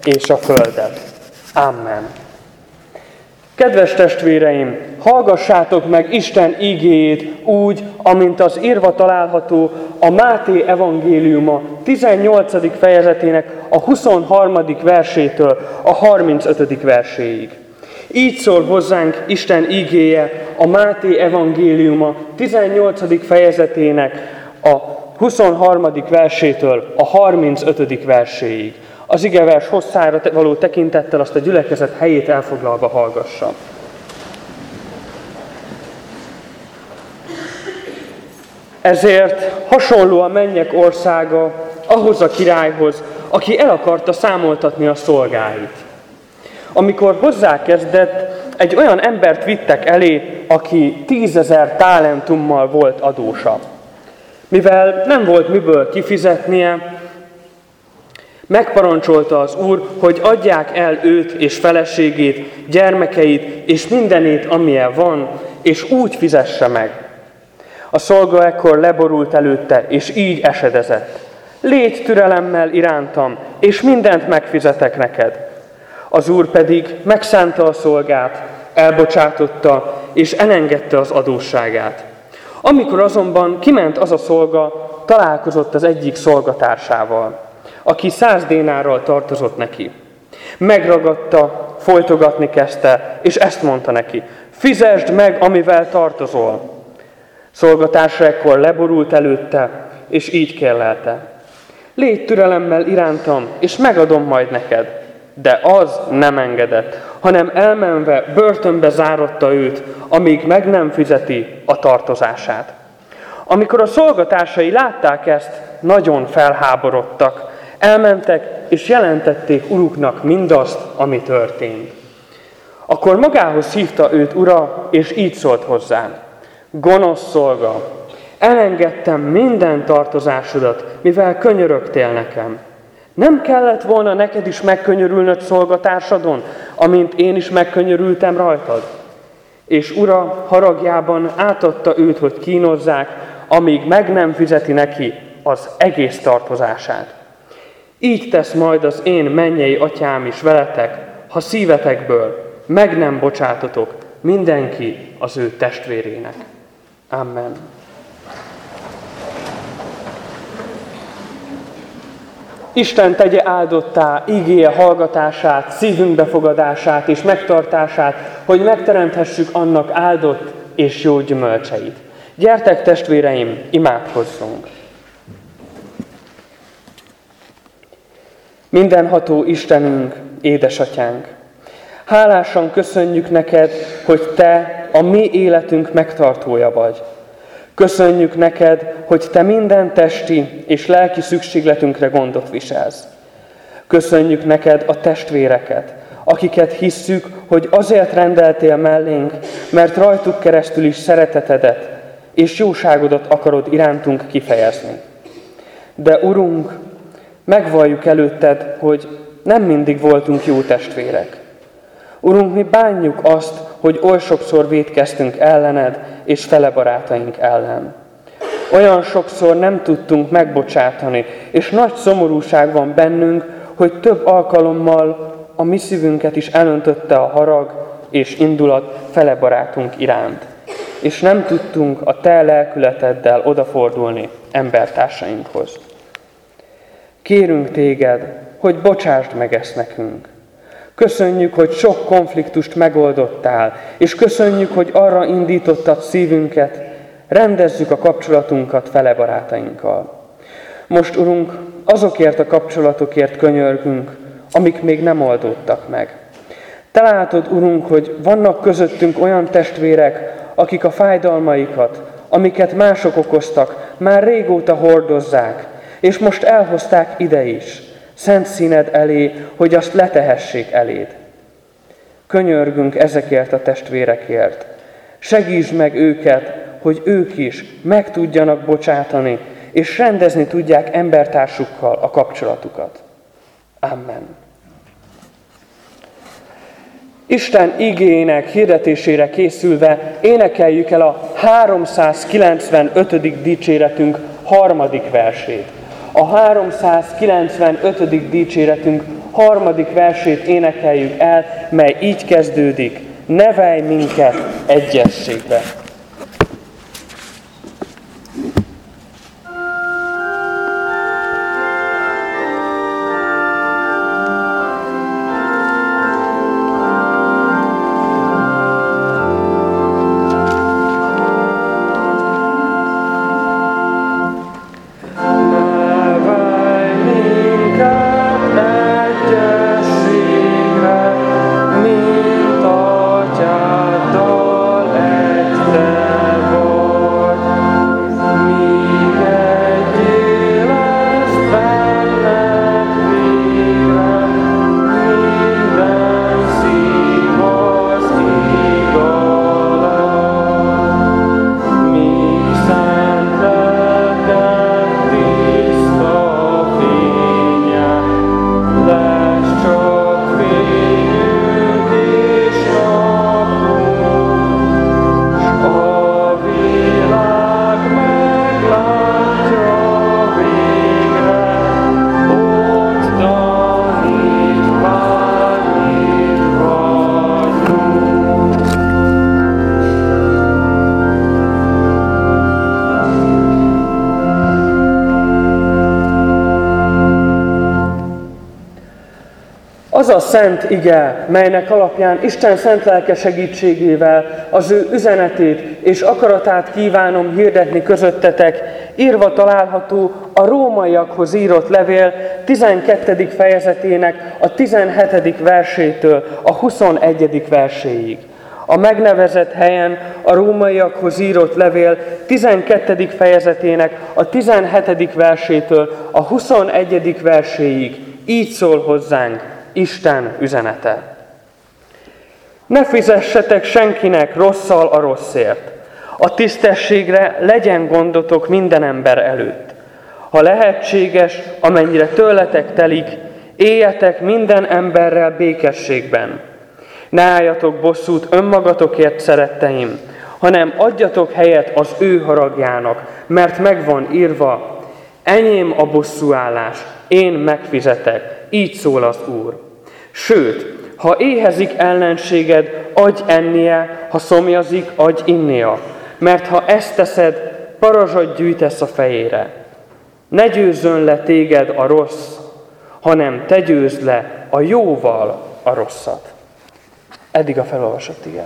és a földet. Amen. Kedves testvéreim, hallgassátok meg Isten igéjét úgy, amint az írva található a Máté evangéliuma 18. fejezetének a 23. versétől a 35. verséig. Így szól hozzánk Isten igéje a Máté evangéliuma 18. fejezetének a 23. versétől a 35. verséig. Az igevers hosszára való tekintettel azt a gyülekezet helyét elfoglalva hallgassa. Ezért hasonló a mennyek országa ahhoz a királyhoz, aki el akarta számoltatni a szolgáit. Amikor hozzákezdett, egy olyan embert vittek elé, aki 10 000 talentummal volt adósa. Mivel nem volt miből kifizetnie, megparancsolta az úr, hogy adják el őt és feleségét, gyermekeit és mindenét, amilyen van, és úgy fizesse meg. A szolga ekkor leborult előtte, és így esedezett. Légy türelemmel irántam, és mindent megfizetek neked. Az úr pedig megszánta a szolgát, elbocsátotta, és elengedte az adósságát. Amikor azonban kiment az a szolga, találkozott az egyik szolgatársával, aki 100 dénárral tartozott neki. Megragadta, folytogatni kezdte, és ezt mondta neki: fizesd meg, amivel tartozol. Szolgatársa ekkor leborult előtte, és így kérlelte: légy türelemmel irántam, és megadom majd neked. De az nem engedett, hanem elmenve börtönbe zárotta őt, amíg meg nem fizeti a tartozását. Amikor a szolgatársai látták ezt, nagyon felháborodtak. Elmentek, és jelentették uruknak mindazt, ami történt. Akkor magához hívta őt ura, és így szólt hozzá: gonosz szolga, elengedtem minden tartozásodat, mivel könyörögtél nekem. Nem kellett volna neked is megkönyörülnöd szolgatársadon, amint én is megkönyörültem rajtad? És ura haragjában átadta őt, hogy kínozzák, amíg meg nem fizeti neki az egész tartozását. Így tesz majd az én mennyei atyám is veletek, ha szívetekből meg nem bocsátotok mindenki az ő testvérének. Amen. Isten tegye áldottá igéje hallgatását, szívünk befogadását és megtartását, hogy megteremthessük annak áldott és jó gyümölcseit. Gyertek, testvéreim, imádkozzunk! Mindenható Istenünk, édesatyánk! Hálásan köszönjük neked, hogy te a mi életünk megtartója vagy. Köszönjük neked, hogy te minden testi és lelki szükségletünkre gondot viselsz. Köszönjük neked a testvéreket, akiket hisszük, hogy azért rendeltél mellénk, mert rajtuk keresztül is szeretetedet és jóságodat akarod irántunk kifejezni. De Urunk, megvalljuk előtted, hogy nem mindig voltunk jó testvérek. Urunk, mi bánjuk azt, hogy oly sokszor vétkeztünk ellened és fele barátaink ellen. Olyan sokszor nem tudtunk megbocsátani, és nagy szomorúság van bennünk, hogy több alkalommal a mi szívünket is elöntötte a harag és indulat fele barátunk iránt. És nem tudtunk a te lelkületeddel odafordulni embertársainkhoz. Kérünk téged, hogy bocsásd meg ezt nekünk. Köszönjük, hogy sok konfliktust megoldottál, és köszönjük, hogy arra indítottad szívünket, rendezzük a kapcsolatunkat fele barátainkkal. Most, Urunk, azokért a kapcsolatokért könyörgünk, amik még nem oldódtak meg. Te látod, Urunk, hogy vannak közöttünk olyan testvérek, akik a fájdalmaikat, amiket mások okoztak, már régóta hordozzák, és most elhozták ide is, szent színed elé, hogy azt letehessék eléd. Könyörgünk ezekért a testvérekért. Segítsd meg őket, hogy ők is meg tudjanak bocsátani, és rendezni tudják embertársukkal a kapcsolatukat. Amen. Isten igéjének hirdetésére készülve énekeljük el a 395. dicséretünk 3. versét. A 395. dicséretünk harmadik versét énekeljük el, mely így kezdődik: nevelj minket egyességbe. Az a szent ige, melynek alapján Isten szent lelke segítségével az ő üzenetét és akaratát kívánom hirdetni közöttetek, írva található a rómaiakhoz írott levél 12. fejezetének a 17. versétől a 21. verséig. A megnevezett helyen a rómaiakhoz írott levél 12. fejezetének a 17. versétől a 21. verséig így szól hozzánk Isten üzenete. Ne fizessetek senkinek rosszal a rosszért. A tisztességre legyen gondotok minden ember előtt. Ha lehetséges, amennyire tőletek telik, éljetek minden emberrel békességben. Ne álljatok bosszút önmagatokért, szeretteim, hanem adjatok helyet az ő haragjának, mert megvan írva: enyém a bosszúállás, én megfizetek, így szól az Úr. Sőt, ha éhezik ellenséged, adj ennie, ha szomjazik, adj innia, mert ha ezt teszed, parazsat gyűjtesz a fejére. Ne győzzön le téged a rossz, hanem te győzd le a jóval a rosszat. Eddig a felolvasott ige.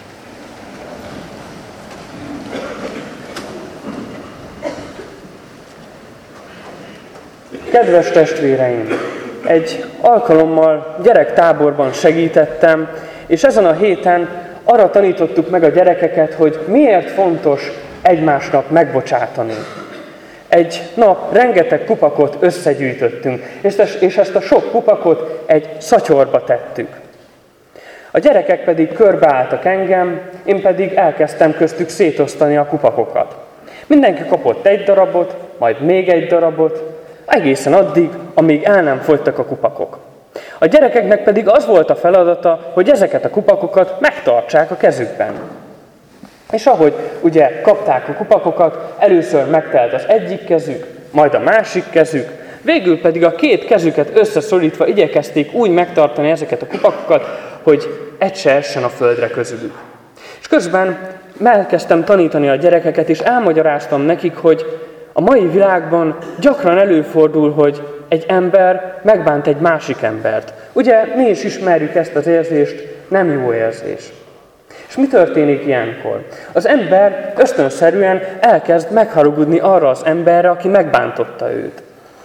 Kedves testvéreim! Egy alkalommal gyerektáborban segítettem, és ezen a héten arra tanítottuk meg a gyerekeket, hogy miért fontos egymásnak megbocsátani. Egy nap rengeteg kupakot összegyűjtöttünk, és ezt a sok kupakot egy szatyorba tettük. A gyerekek pedig körbeálltak engem, én pedig elkezdtem köztük szétosztani a kupakokat. Mindenki kapott egy darabot, majd még egy darabot, egészen addig, amíg el nem fogytak a kupakok. A gyerekeknek pedig az volt a feladata, hogy ezeket a kupakokat megtartsák a kezükben. És ahogy ugye kapták a kupakokat, először megtelt az egyik kezük, majd a másik kezük, végül pedig a két kezüket összeszorítva igyekezték úgy megtartani ezeket a kupakokat, hogy egy se essen a földre közülük. És közben elkezdtem tanítani a gyerekeket, és elmagyaráztam nekik, hogy a mai világban gyakran előfordul, hogy egy ember megbánt egy másik embert. Ugye mi is ismerjük ezt az érzést, nem jó érzés. És mi történik ilyenkor? Az ember ösztönszerűen elkezd megharagudni arra az emberre, aki megbántotta őt.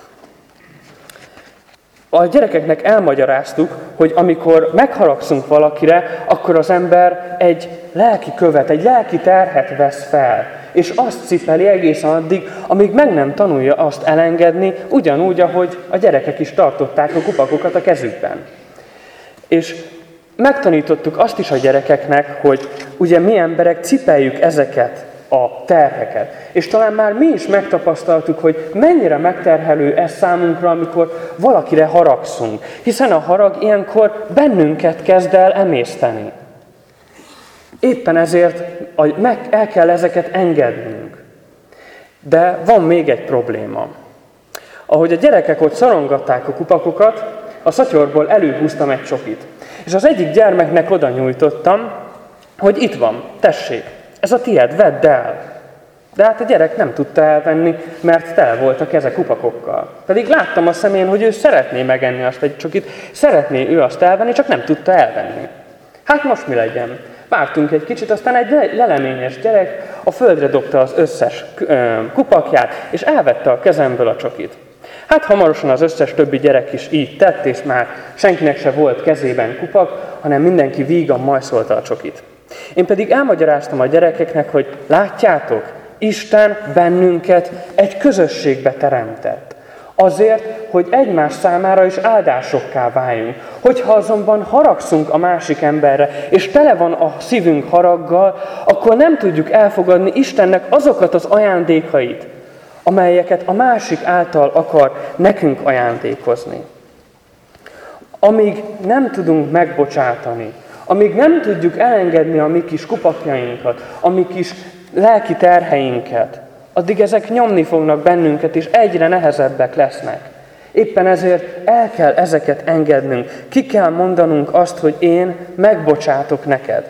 A gyerekeknek elmagyaráztuk, hogy amikor megharagszunk valakire, akkor az ember egy lelki követ, egy lelki terhet vesz fel, és azt cipeli egészen addig, amíg meg nem tanulja azt elengedni, ugyanúgy, ahogy a gyerekek is tartották a kupakokat a kezükben. És megtanítottuk azt is a gyerekeknek, hogy ugye mi emberek cipeljük ezeket a terheket. És talán már mi is megtapasztaltuk, hogy mennyire megterhelő ez számunkra, amikor valakire haragszunk. Hiszen a harag ilyenkor bennünket kezd el emészteni. Éppen ezért el kell ezeket engednünk. De van még egy probléma. Ahogy a gyerekek ott szorongatták a kupakokat, a szatyorból előhúztam egy csokit. És az egyik gyermeknek oda nyújtottam, hogy itt van, tessék, ez a tiéd, vedd el. De hát a gyerek nem tudta elvenni, mert tele volt a keze kupakokkal. Pedig láttam a szemén, hogy ő szeretné megenni azt egy csokit, szeretné ő azt elvenni, csak nem tudta elvenni. Hát most mi legyen? Vártunk egy kicsit, aztán egy leleményes gyerek a földre dobta az összes kupakját, és elvette a kezemből a csokit. Hát hamarosan az összes többi gyerek is így tett, és már senkinek se volt kezében kupak, hanem mindenki vígan majszolta a csokit. Én pedig elmagyaráztam a gyerekeknek, hogy látjátok, Isten bennünket egy közösségbe teremtett. Azért, hogy egymás számára is áldásokká váljunk. Hogyha azonban haragszunk a másik emberre, és tele van a szívünk haraggal, akkor nem tudjuk elfogadni Istennek azokat az ajándékait, amelyeket a másik által akar nekünk ajándékozni. Amíg nem tudunk megbocsátani, amíg nem tudjuk elengedni a mi kis kupakjainkat, a mi kis lelki terheinket, addig ezek nyomni fognak bennünket, és egyre nehezebbek lesznek. Éppen ezért el kell ezeket engednünk. Ki kell mondanunk azt, hogy én megbocsátok neked.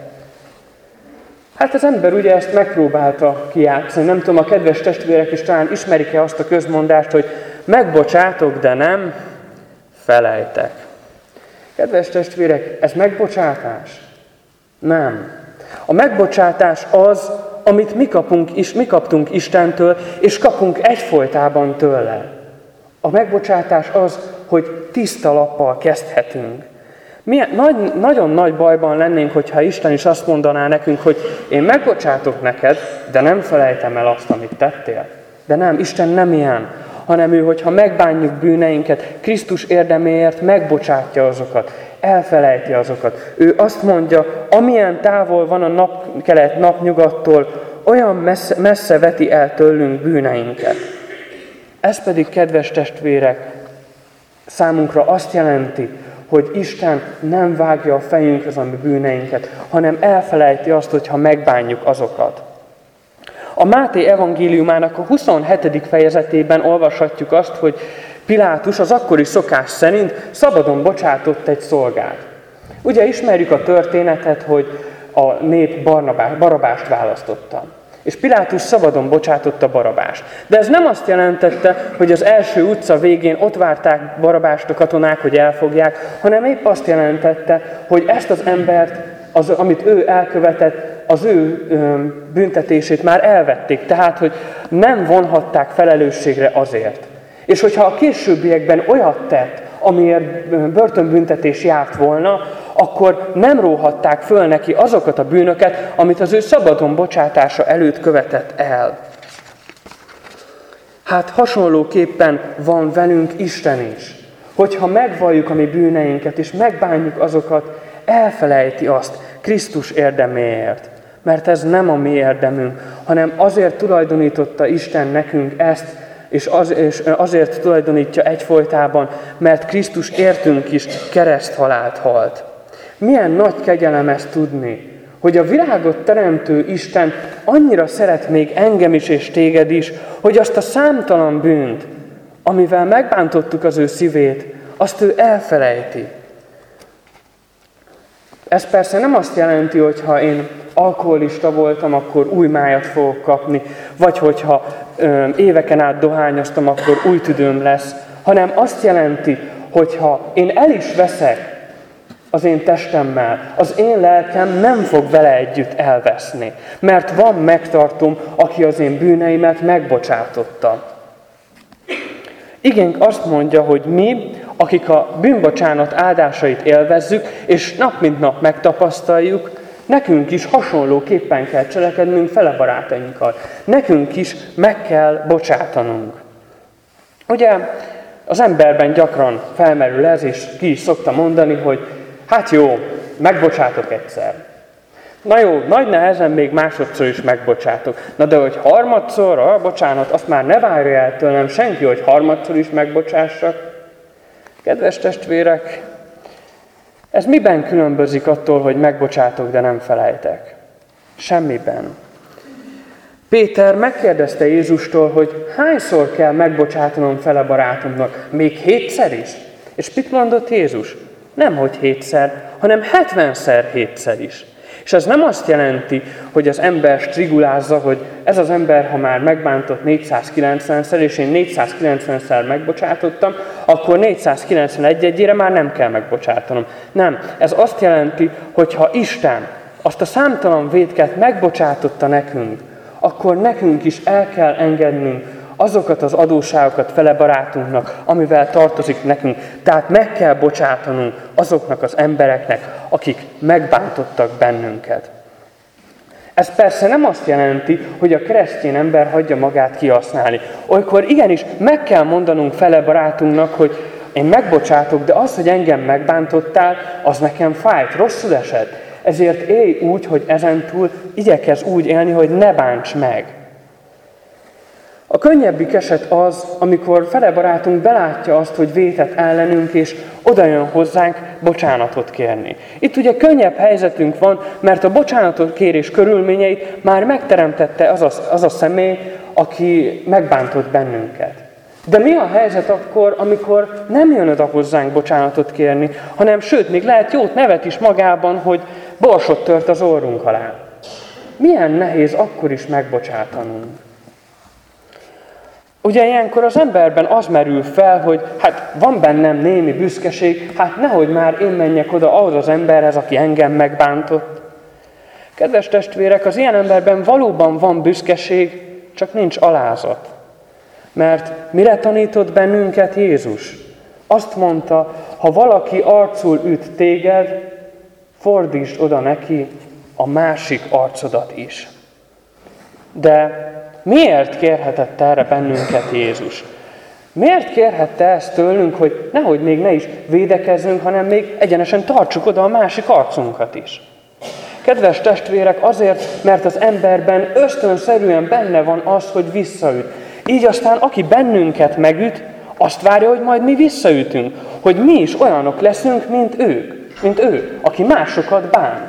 Hát az ember ugye ezt megpróbálta kijátszani. Nem tudom, a kedves testvérek is talán ismerik-e azt a közmondást, hogy megbocsátok, de nem felejtek. Kedves testvérek, ez megbocsátás? Nem. A megbocsátás az, amit mi kaptunk Istentől, és kapunk egyfolytában tőle. A megbocsátás az, hogy tiszta lappal kezdhetünk. Nagyon nagy bajban lennénk, hogyha Isten is azt mondaná nekünk, hogy én megbocsátok neked, de nem felejtem el azt, amit tettél. De nem, Isten nem ilyen, hanem ő, hogyha megbánjuk bűneinket, Krisztus érdeméért megbocsátja azokat, elfelejti azokat. Ő azt mondja, amilyen távol van a kelet napnyugattól, olyan messze veti el tőlünk bűneinket. Ez pedig, kedves testvérek, számunkra azt jelenti, hogy Isten nem vágja a fejünkhöz a mi bűneinket, hanem elfelejti azt, hogyha megbánjuk azokat. A Máté evangéliumának a 27. fejezetében olvashatjuk azt, hogy Pilátus az akkori szokás szerint szabadon bocsátott egy szolgát. Ugye ismerjük a történetet, hogy a nép Barabást választotta. És Pilátus szabadon bocsátotta Barabást. De ez nem azt jelentette, hogy az első utca végén ott várták Barabást a katonák, hogy elfogják, hanem épp azt jelentette, hogy ezt az embert, amit ő elkövetett, az ő büntetését már elvették. Tehát, hogy nem vonhatták felelősségre azért. És hogyha a későbbiekben olyat tett, amiért börtönbüntetés járt volna, akkor nem róhatták föl neki azokat a bűnöket, amit az ő szabadon bocsátása előtt követett el. Hát hasonlóképpen van velünk Isten is. Hogyha megvalljuk a mi bűneinket, és megbánjuk azokat, elfelejti azt Krisztus érdeméért. Mert ez nem a mi érdemünk, hanem azért tulajdonította Isten nekünk ezt, és azért tulajdonítja egyfolytában, mert Krisztus értünk is kereszthalált halt. Milyen nagy kegyelem ezt tudni, hogy a világot teremtő Isten annyira szeret még engem is és téged is, hogy azt a számtalan bűnt, amivel megbántottuk az ő szívét, azt ő elfelejti. Ez persze nem azt jelenti, hogy ha én alkoholista voltam, akkor új májat fogok kapni, vagy hogyha éveken át dohányoztam, akkor új tüdőm lesz, hanem azt jelenti, hogy ha én el is veszek az én testemmel, az én lelkem nem fog vele együtt elveszni, mert van megtartom, aki az én bűneimet megbocsátotta. Igénk azt mondja, hogy mi, akik a bűnbocsánat áldásait élvezzük, és nap mint nap megtapasztaljuk, nekünk is hasonlóképpen kell cselekednünk fele barátainkkal. Nekünk is meg kell bocsátanunk. Ugye az emberben gyakran felmerül ez, és ki is szokta mondani, hogy hát jó, megbocsátok egyszer. Na jó, nagy nehezen még másodszor is megbocsátok. Na de hogy harmadszor, bocsánat, azt már ne várja el tőlem senki, hogy harmadszor is megbocsássak. Kedves testvérek, ez miben különbözik attól, hogy megbocsátok, de nem felejtek? Semmiben. Péter megkérdezte Jézustól, hogy hányszor kell megbocsátanom fele barátomnak? Még 7-szer is? És mit mondott Jézus? Nem, hogy 7-szer, hanem 70-szer 7-szer is. És ez nem azt jelenti, hogy az ember strigulázza, hogy ez az ember, ha már megbántott 490-szer, és én 490-szer megbocsátottam, akkor 491-egyére már nem kell megbocsátanom. Nem, ez azt jelenti, hogy ha Isten azt a számtalan vétket megbocsátotta nekünk, akkor nekünk is el kell engednünk azokat az adósságokat fele barátunknak, amivel tartozik nekünk. Tehát meg kell bocsátanunk azoknak az embereknek, akik megbántottak bennünket. Ez persze nem azt jelenti, hogy a keresztény ember hagyja magát kihasználni. Olykor igenis meg kell mondanunk fele barátunknak, hogy én megbocsátok, de az, hogy engem megbántottál, az nekem fájt, rosszul esett. Ezért élj úgy, hogy ezentúl igyekezz úgy élni, hogy ne bánts meg. A könnyebbik eset az, amikor fele barátunk belátja azt, hogy vétett ellenünk, és oda jön hozzánk bocsánatot kérni. Itt ugye könnyebb helyzetünk van, mert a bocsánatot kérés körülményeit már megteremtette az a személy, aki megbántott bennünket. De mi a helyzet akkor, amikor nem jön oda hozzánk bocsánatot kérni, hanem sőt, még lehet jót nevet is magában, hogy borsot tört az orrunk alá. Milyen nehéz akkor is megbocsátanunk. Ugye ilyenkor az emberben az merül fel, hogy hát van bennem némi büszkeség, hát nehogy már én menjek oda ahhoz az emberhez, aki engem megbántott. Kedves testvérek, az ilyen emberben valóban van büszkeség, csak nincs alázat. Mert mire tanított bennünket Jézus? Azt mondta, ha valaki arcul üt téged, fordítsd oda neki a másik arcodat is. De miért kérhetett erre bennünket Jézus? Miért kérhette ezt tőlünk, hogy nehogy még ne is védekezzünk, hanem még egyenesen tartsuk oda a másik arcunkat is? Kedves testvérek, azért, mert az emberben ösztönszerűen benne van az, hogy visszaüt. Így aztán, aki bennünket megüt, azt várja, hogy majd mi visszaütünk. Hogy mi is olyanok leszünk, mint ő, aki másokat bánt.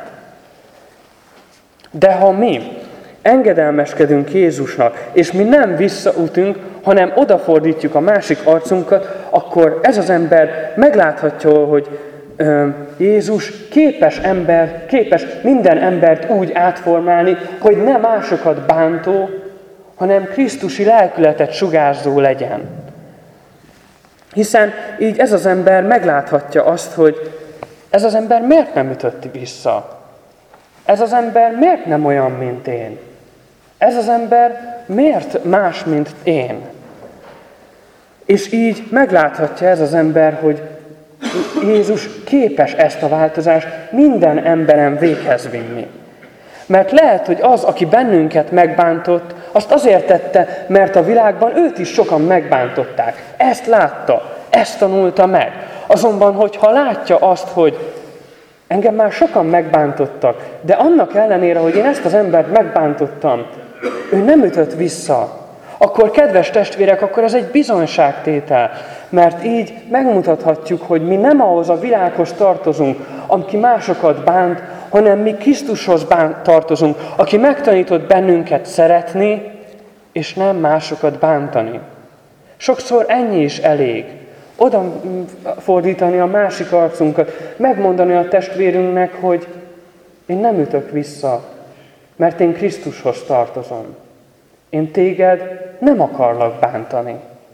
De ha mi engedelmeskedünk Jézusnak, és mi nem visszaütünk, hanem odafordítjuk a másik arcunkat, akkor ez az ember megláthatja, hogy Jézus képes minden embert úgy átformálni, hogy ne másokat bántó, hanem krisztusi lelkületet sugárzó legyen. Hiszen így ez az ember megláthatja azt, hogy ez az ember miért nem ütött vissza? Ez az ember miért nem olyan, mint én? Ez az ember miért más, mint én? És így megláthatja ez az ember, hogy Jézus képes ezt a változást minden emberen véghez vinni. Mert lehet, hogy az, aki bennünket megbántott, azt azért tette, mert a világban őt is sokan megbántották. Ezt látta, ezt tanulta meg. Azonban, hogyha látja azt, hogy engem már sokan megbántottak, de annak ellenére, hogy én ezt az embert megbántottam, ő nem ütött vissza, akkor kedves testvérek, akkor ez egy bizonyságtétel, mert így megmutathatjuk, hogy mi nem ahhoz a világhoz tartozunk, aki másokat bánt, hanem mi Krisztushoz tartozunk, aki megtanított bennünket szeretni, és nem másokat bántani. Sokszor ennyi is elég. Oda fordítani a másik arcunkat, megmondani a testvérünknek, hogy én nem ütök vissza, mert én Krisztushoz tartozom. Én téged nem akarlak bántani.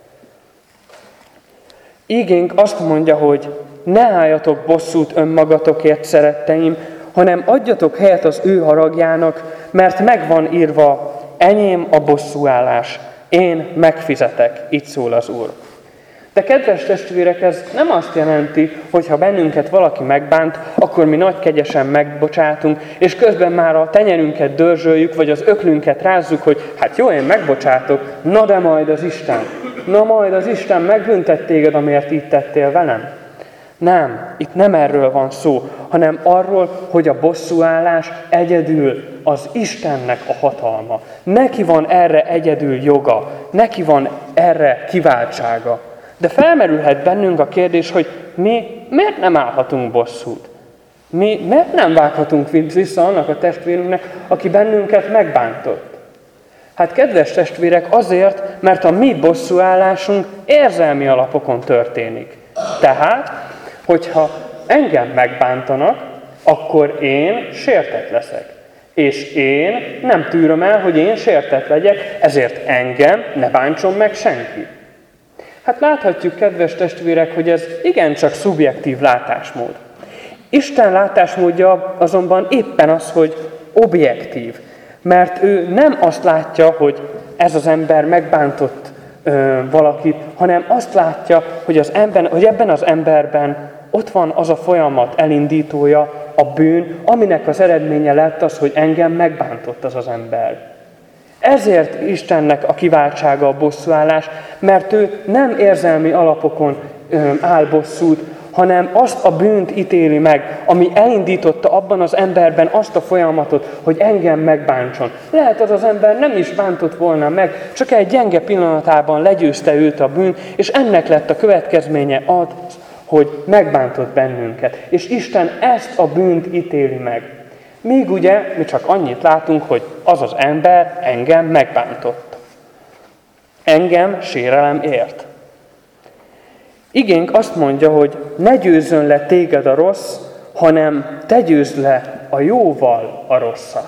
Ígénk azt mondja, hogy ne álljatok bosszút önmagatokért, szeretteim, hanem adjatok helyet az ő haragjának, mert megvan írva, enyém a bosszúállás, én megfizetek, így szól az Úr. De kedves testvérek, ez nem azt jelenti, hogy ha bennünket valaki megbánt, akkor mi nagy kegyesen megbocsátunk, és közben már a tenyerünket dörzsöljük, vagy az öklünket rázzuk, hogy hát jó, én megbocsátok, na de majd az Isten megbüntet téged, amiért így tettél velem. Nem, itt nem erről van szó, hanem arról, hogy a bosszúállás egyedül az Istennek a hatalma. Neki van erre egyedül joga, neki van erre kiváltsága. De felmerülhet bennünk a kérdés, hogy mi miért nem állhatunk bosszút? Mi miért nem vághatunk vissza annak a testvérünknek, aki bennünket megbántott? Hát kedves testvérek, azért, mert a mi bosszúállásunk érzelmi alapokon történik. Tehát, hogyha engem megbántanak, akkor én sértett leszek. És én nem tűröm el, hogy én sértett legyek, ezért engem ne bántson meg senki. Hát láthatjuk, kedves testvérek, hogy ez igencsak szubjektív látásmód. Isten látásmódja azonban éppen az, hogy objektív. Mert ő nem azt látja, hogy ez az ember megbántott valakit, hanem azt látja, hogy ebben az emberben ott van az a folyamat elindítója, a bűn, aminek az eredménye lett az, hogy engem megbántott az ember. Ezért Istennek a kiváltsága a bosszúállás, mert ő nem érzelmi alapokon áll bosszút, hanem azt a bűnt ítéli meg, ami elindította abban az emberben azt a folyamatot, hogy engem megbántson. Lehet az ember nem is bántott volna meg, csak egy gyenge pillanatában legyőzte őt a bűn, és ennek lett a következménye az, hogy megbántott bennünket. És Isten ezt a bűnt ítéli meg. Míg ugye mi csak annyit látunk, hogy az az ember engem megbántott. Engem sérelem ért. Igénk azt mondja, hogy ne győzzön le téged a rossz, hanem te győzd le a jóval a rosszat.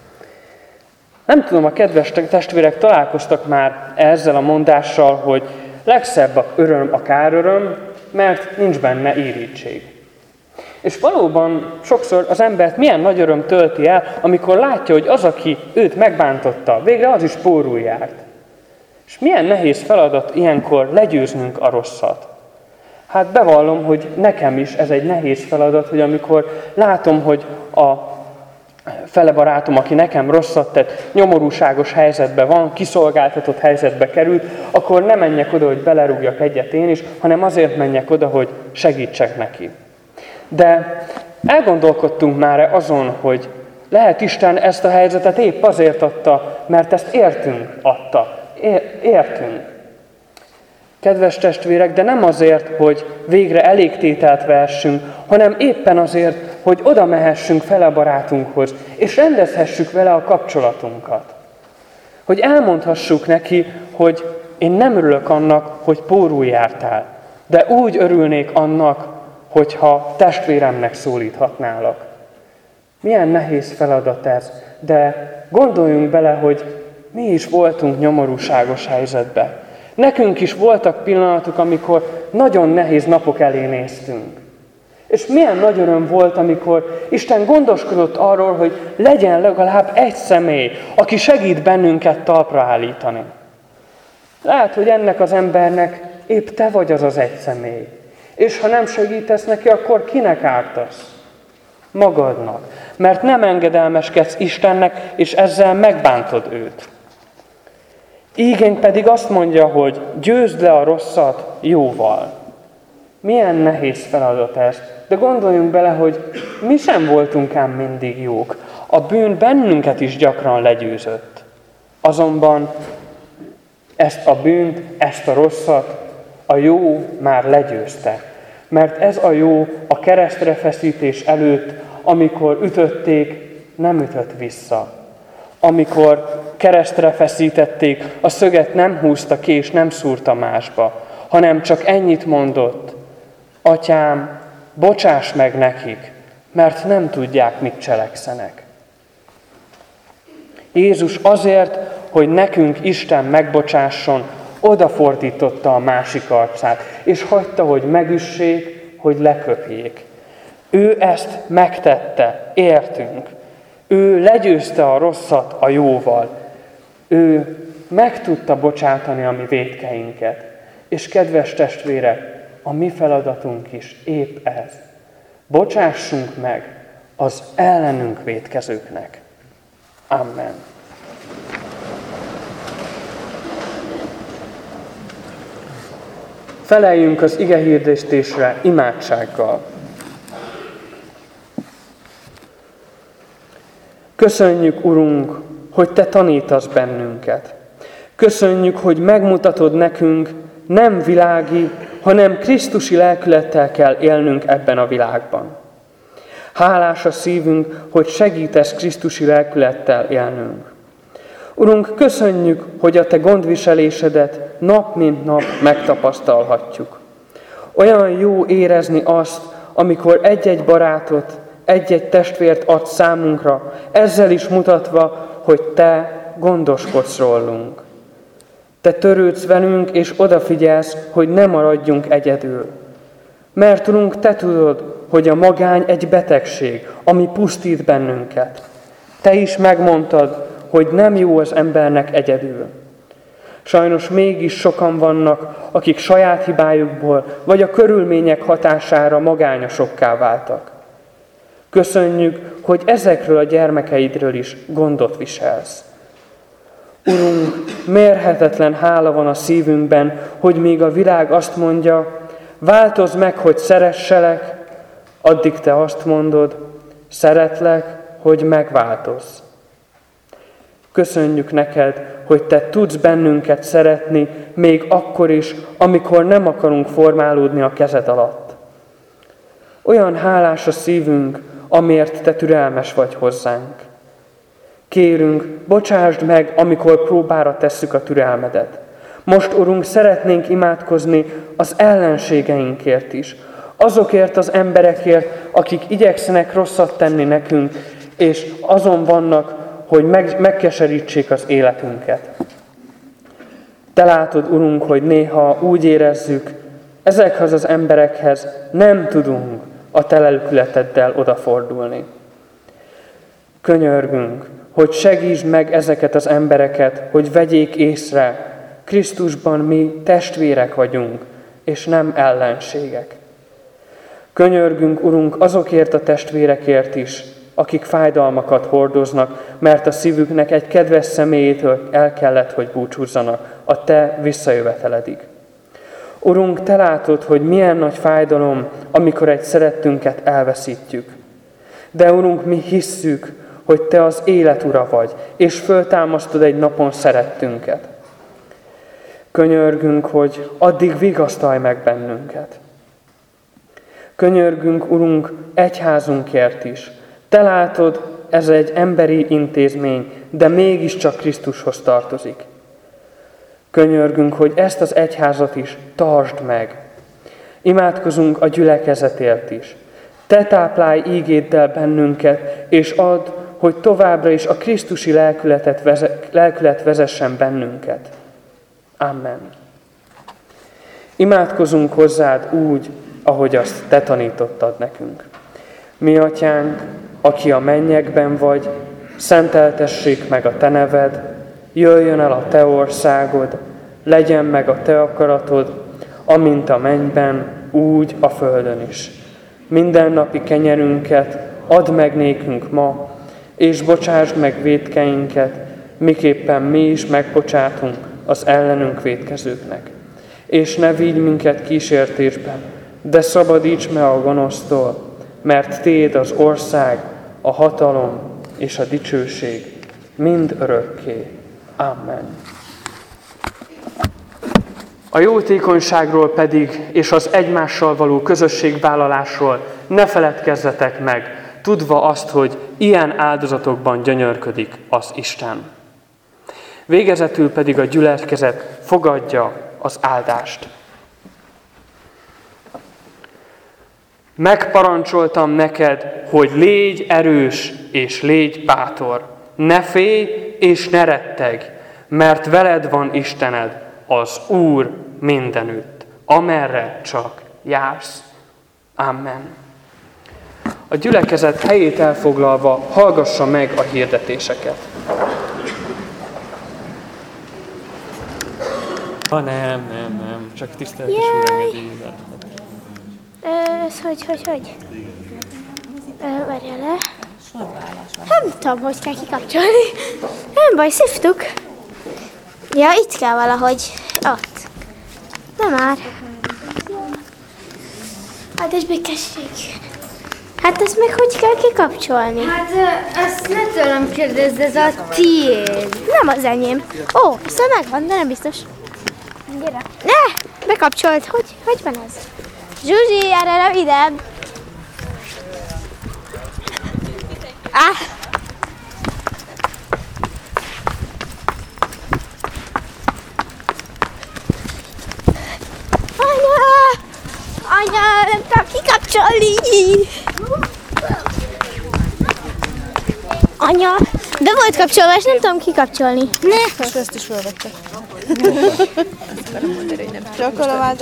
Nem tudom, a kedves testvérek találkoztak már ezzel a mondással, hogy legszebb a öröm a káröröm, mert nincs benne irítség. És valóban sokszor az embert milyen nagy öröm tölti el, amikor látja, hogy az, aki őt megbántotta, végre az is pórul járt. És milyen nehéz feladat ilyenkor legyőznünk a rosszat. Hát bevallom, hogy nekem is ez egy nehéz feladat, hogy amikor látom, hogy a fele barátom, aki nekem rosszat tett, nyomorúságos helyzetben van, kiszolgáltatott helyzetbe került, akkor nem menjek oda, hogy belerúgjak egyet én is, hanem azért menjek oda, hogy segítsek neki. De elgondolkodtunk már azon, hogy lehet Isten ezt a helyzetet épp azért adta, mert ezt értünk adta. Értünk. Kedves testvérek, de nem azért, hogy végre elégtételt vehessünk, hanem éppen azért, hogy oda mehessünk fele barátunkhoz, és rendezhessük vele a kapcsolatunkat. Hogy elmondhassuk neki, hogy én nem örülök annak, hogy pórul jártál, de úgy örülnék annak, hogyha testvéremnek szólíthatnálak. Milyen nehéz feladat ez, de gondoljunk bele, hogy mi is voltunk nyomorúságos helyzetben. Nekünk is voltak pillanatok, amikor nagyon nehéz napok elé néztünk. És milyen nagy öröm volt, amikor Isten gondoskodott arról, hogy legyen legalább egy személy, aki segít bennünket talpra állítani. Lehet, hogy ennek az embernek épp te vagy az egy személy. És ha nem segítesz neki, akkor kinek ártasz? Magadnak. Mert nem engedelmeskedsz Istennek, és ezzel megbántod őt. Ígénk pedig azt mondja, hogy győzd le a rosszat jóval. Milyen nehéz feladat ez, de gondoljunk bele, hogy mi sem voltunk ám mindig jók. A bűn bennünket is gyakran legyőzött. Azonban ezt a bűnt, ezt a rosszat a jó már legyőzte. Mert ez a jó a keresztre feszítés előtt, amikor ütötték, nem ütött vissza. Amikor keresztre feszítették, a szöget nem húzta ki és nem szúrta másba, hanem csak ennyit mondott: Atyám, bocsáss meg nekik, mert nem tudják, mit cselekszenek. Jézus azért, hogy nekünk Isten megbocsásson, odafordította a másik arcát, és hagyta, hogy megüssék, hogy leköpjék. Ő ezt megtette, értünk. Ő legyőzte a rosszat a jóval. Ő meg tudta bocsátani a mi vétkeinket. És kedves testvérek, a mi feladatunk is épp ez. Bocsássunk meg az ellenünk vétkezőknek. Amen. Feleljünk az igehirdetésre imádsággal. Köszönjük, Urunk, hogy Te tanítasz bennünket. Köszönjük, hogy megmutatod nekünk, nem világi, hanem krisztusi lelkülettel kell élnünk ebben a világban. Hálás a szívünk, hogy segítesz krisztusi lelkülettel élnünk. Urunk, köszönjük, hogy a Te gondviselésedet nap mint nap megtapasztalhatjuk. Olyan jó érezni azt, amikor egy-egy barátot, egy-egy testvért ad számunkra, ezzel is mutatva, hogy te gondoskodsz rólunk. Te törődsz velünk, és odafigyelsz, hogy ne maradjunk egyedül. Mert, Urunk, te tudod, hogy a magány egy betegség, ami pusztít bennünket. Te is megmondtad, hogy nem jó az embernek egyedül. Sajnos mégis sokan vannak, akik saját hibájukból, vagy a körülmények hatására magányosokká váltak. Köszönjük, hogy ezekről a gyermekeidről is gondot viselsz. Urunk, mérhetetlen hála van a szívünkben, hogy még a világ azt mondja, változz meg, hogy szeresselek, addig te azt mondod, szeretlek, hogy megváltozz. Köszönjük neked, hogy te tudsz bennünket szeretni, még akkor is, amikor nem akarunk formálódni a kezed alatt. Olyan hálás a szívünk, amiért te türelmes vagy hozzánk. Kérünk, bocsásd meg, amikor próbára tesszük a türelmedet. Most, Urunk, szeretnénk imádkozni az ellenségeinkért is, azokért az emberekért, akik igyekszenek rosszat tenni nekünk, és azon vannak, hogy megkeserítsék az életünket. Te látod, Urunk, hogy néha úgy érezzük, ezekhez az emberekhez nem tudunk a te lelkületeddel odafordulni. Könyörgünk, hogy segítsd meg ezeket az embereket, hogy vegyék észre, Krisztusban mi testvérek vagyunk, és nem ellenségek. Könyörgünk, Urunk, azokért a testvérekért is, akik fájdalmakat hordoznak, mert a szívüknek egy kedves személyétől el kellett, hogy búcsúzzanak a te visszajöveteledig. Urunk, te látod, hogy milyen nagy fájdalom, amikor egy szerettünket elveszítjük. De, Urunk, mi hisszük, hogy te az élet ura vagy, és föltámasztod egy napon szerettünket. Könyörgünk, hogy addig vigasztalj meg bennünket. Könyörgünk, Urunk, egyházunkért is. Te látod, ez egy emberi intézmény, de mégiscsak Krisztushoz tartozik. Könyörgünk, hogy ezt az egyházat is tartsd meg. Imádkozunk a gyülekezetért is. Te táplálj ígéddel bennünket, és add, hogy továbbra is a krisztusi lelkület vezessen bennünket. Amen. Imádkozunk hozzád úgy, ahogy azt te tanítottad nekünk. Mi atyánk, aki a mennyekben vagy, szenteltessék meg a te neved, jöjjön el a te országod, legyen meg a te akaratod, amint a mennyben, úgy a földön is. Mindennapi kenyerünket add meg nékünk ma, és bocsásd meg vétkeinket, miképpen mi is megbocsátunk az ellenünk vétkezőknek. És ne vigy minket kísértésbe, de szabadíts meg a gonosztól, mert tiéd az ország, a hatalom és a dicsőség mind örökké. Amen. A jótékonyságról pedig és az egymással való közösségvállalásról ne feledkezzetek meg, tudva azt, hogy ilyen áldozatokban gyönyörködik az Isten. Végezetül pedig a gyülekezet fogadja az áldást. Megparancsoltam neked, hogy légy erős és légy bátor. Ne félj és ne retteg, mert veled van Istened, az Úr mindenütt, amerre csak jársz. Amen. A gyülekezet helyét elfoglalva hallgassa meg a hirdetéseket. Nem, csak tiszteletes Úr engedélyével. Ez hogy? Várjál le. Nem tudom, hogy kell kikapcsolni. Nem baj, szívtuk. Ja, itt kell valahogy. Ott. Nem már. Hát ez békesség. Hát ezt meg hogy kell kikapcsolni? Hát ezt ne tőlem kérdezd, ez a tiéd. Nem az enyém. Ó, aztán megvan, de nem biztos. Gyere. Ne! Bekapcsolt. Hogy van ez? Zsuzsi, erre röviden. Anya! Anya, be volt kapcsolva, és nem tudom kikapcsolni. Ne! És ezt is felvette. Gyakorlom